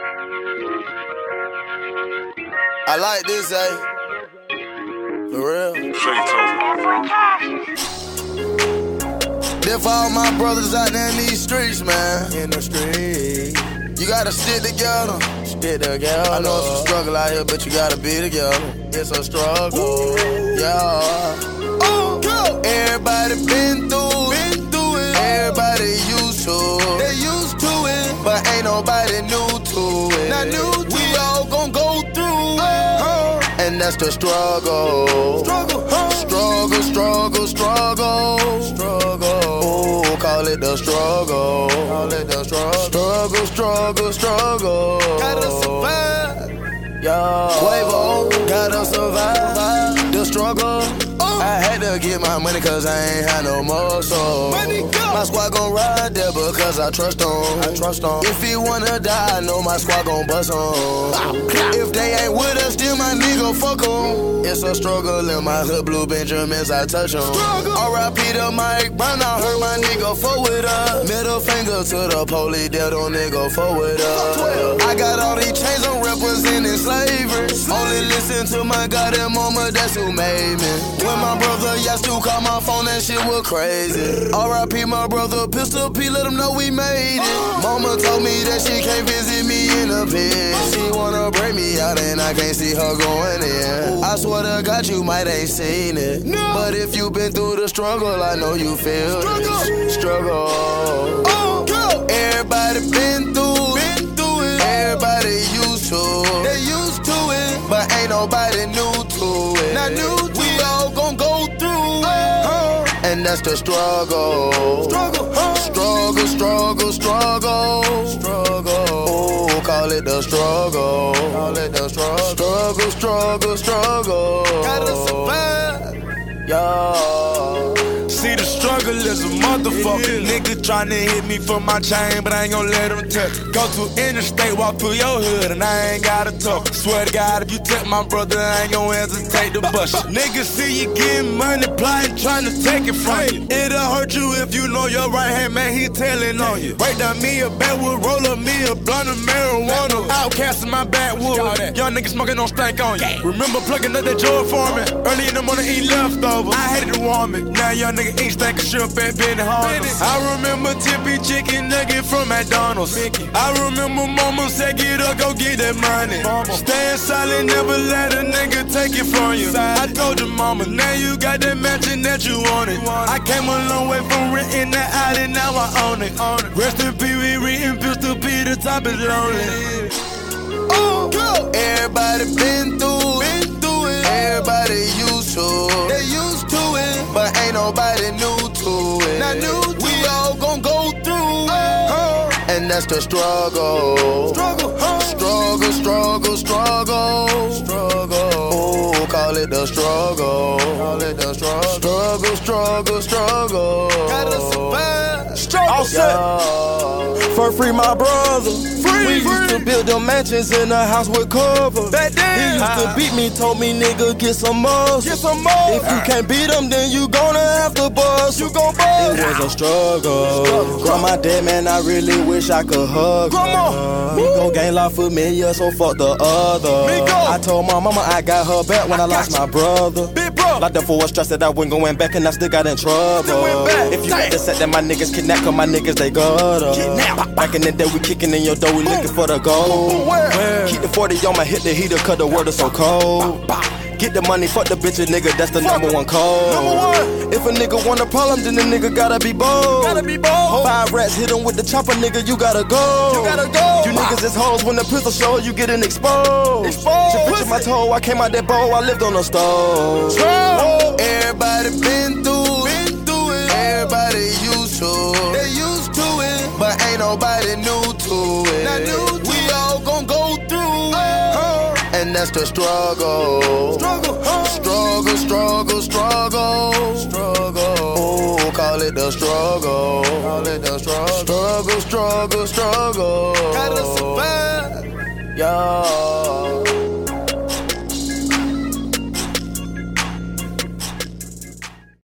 I like this, eh? For real. There for all my brothers out there in these streets, man. In the streets. You gotta stick together. Stick together. I know it's a struggle out here, but you gotta be together. It's a struggle. Ooh. Yeah. Oh, go. Everybody been through it. Everybody used to. They used to it. But ain't nobody new to it. Not new to we it. All gon' go through it. And that's the struggle. Struggle. Struggle, struggle, struggle. Struggle. Ooh, call it the struggle. Call it the struggle. Struggle, struggle, struggle. Gotta survive. Yeah. Quavo, gotta survive. The struggle. I had to get my money cause I ain't had no more, so my squad gon' ride there because I trust on. If he wanna die, I know my squad gon' bust on. If they ain't with us, then my nigga fuck on. It's a struggle in my hood, Blue Benjamins, I touch on. R.I.P. to Mike Brown, I heard my nigga fuck with us. Middle finger to the police, they don't nigga fuck with us. I got all these chains, I'm representing slavery. Only listen to my goddamn mama, that's who made me. When my brother used to call my phone, that shit was crazy. R.I.P. my brother, Pistol P, let him know we made it. Mama told me that she can't visit me in a pit. She wanna break me out and I can't see her going in. I swear to God you might ain't seen it. But if you been through the struggle, I know you feel it. Struggle. Everybody been through it. Everybody used to. They used to it. But ain't nobody new to it. Not new to we all gon' go through it. And that's the struggle. Struggle, struggle, struggle. Struggle. Ooh, call it the struggle. Call it the struggle. Struggle, struggle, struggle. Gotta survive. Yeah. See, the struggle is a motherfucker. Nigga tryna hit me for my chain, but I ain't gon' let him touch. Go to interstate, walk through your hood, and I ain't gotta talk. Swear to God, if you touch my brother, I ain't gon' hesitate to bust you. Niggas see you getting money, plotting, tryna take it from you. It'll hurt you if you know your right hand man, he telling on you. Break down me a backwood, roll up me a blunt of marijuana. Outcast in my backwood, young niggas smoking on stank on you. Remember plugging up that joy for me? Early in the morning, eat leftovers. I hated to warm it. Now young nigga ain't stacking shrimp at Benny Harness. I remember Tippy chicken nugget from McDonald's. I remember mama said get up, go get that money. Staying silent, never let a nigga take it from you. I told your mama, now you got that mansion that you wanted. I came a long way from renting that alley, now I own it. Rest in peace, we renting Pistol P, the top is lonely. Everybody been through it. Everybody used to. They used to it. But ain't nobody new to it. Not new to we all gon' go through it. And that's the struggle. Struggle, struggle, struggle. Struggle. Ooh, call it the struggle. Call it the struggle. Struggle, struggle, struggle. Gotta survive. All set. For free my brother. We used to build them mansions in a house with cover. Back then, he used to beat me, told me nigga get some muscle. Get some more. If you can't beat them, then you gonna have to bust. You gon' bust. It was a struggle. Grandma dead, man, I really wish I could hug her. Me go gain life familiar, so fuck the other. I told my mama I got her back when I lost my brother. Big bro. Like the fool was stressed that I wasn't going back and I still got in trouble. If you had to set that my niggas kidnap, cause my niggas they got her. Back in the day we kicking in your door, we looking for the gold. Keep the 40 on my hit the heater, cause the water so cold. Get the money, fuck the bitch, a nigga, that's the number one code. If a nigga want a problem, then the nigga gotta be bold. 5 rats hit him with the chopper, nigga, you gotta go. You niggas is hoes, when the pistol show, you getting exposed. Just picture my toe, I came out that bowl, I lived on a stove. Everybody been through it. Everybody used to. They used to it. But ain't nobody new to it. Not new to we all gon' go through it. And that's the struggle. Struggle, struggle, struggle. Struggle. Ooh, call it the struggle. Call it the struggle. Struggle, struggle, struggle. Gotta survive. Yeah.